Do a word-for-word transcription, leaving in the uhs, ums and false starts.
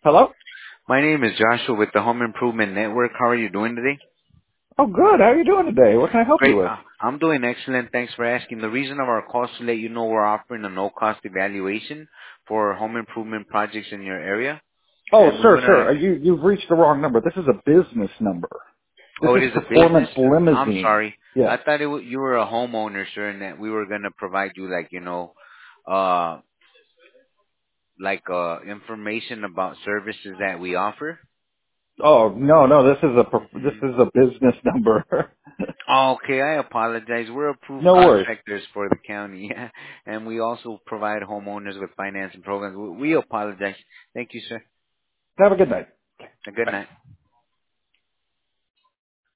Hello? My name is Joshua with the Home Improvement Network. How are you doing today? Oh, good. How are you doing today? What can I help you Great. with? Uh, I'm doing excellent. Thanks for asking. The reason of our call is to let you know we're offering a no-cost evaluation for home improvement projects in your area. Oh, And we sir, want to, sir, uh, you, you've reached the wrong number. This is a business number. This oh, it is is a Performance business? I'm Limousine. sorry. Yes. I thought it, wa- you were a homeowner, sir, and that we were going to provide you like, you know, uh, like, uh, information about services that we offer. Oh, no, no, this is a, per- this hmm is a business number. Okay, I apologize. We're approved No worries. contractors for the county, and we also provide homeowners with financing programs. We we apologize. Thank you, sir. Have a good night. A good Bye. night.